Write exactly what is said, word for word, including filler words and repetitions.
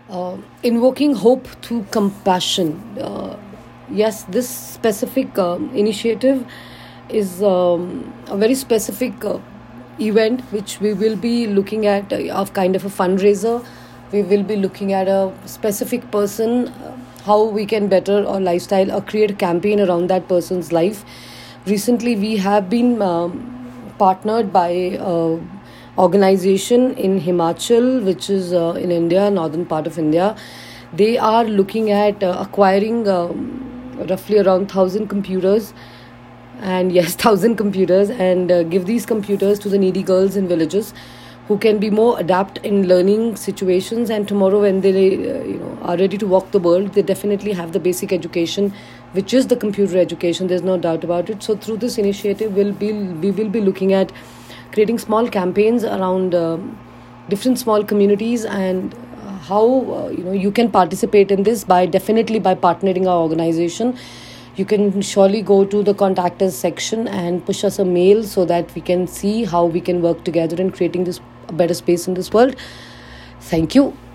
uh, invoking hope through compassion. Uh, yes, this specific um initiative is um, a very specific uh, event which we will be looking at, uh, of kind of a fundraiser. We will be looking at a specific person, uh, how we can better our lifestyle or create a campaign around that person's life. Recently, we have been um, partnered by a organization in Himachal, which is uh, in India, northern part of India. They are looking at uh, acquiring um, roughly around one thousand computers, and yes, one thousand computers, and uh, give these computers to the needy girls in villages who can be more adept in learning situations, and tomorrow when they uh, you know are ready to walk the world, they definitely have the basic education, which is the computer education. There's no doubt about it. So through this initiative, we'll be we will be looking at creating small campaigns around um different small communities, and uh, how uh, you know you can participate in this by definitely by partnering our organization. You can surely go to the contact us section and push us a mail so that we can see how we can work together in creating this a better space in this world. Thank you.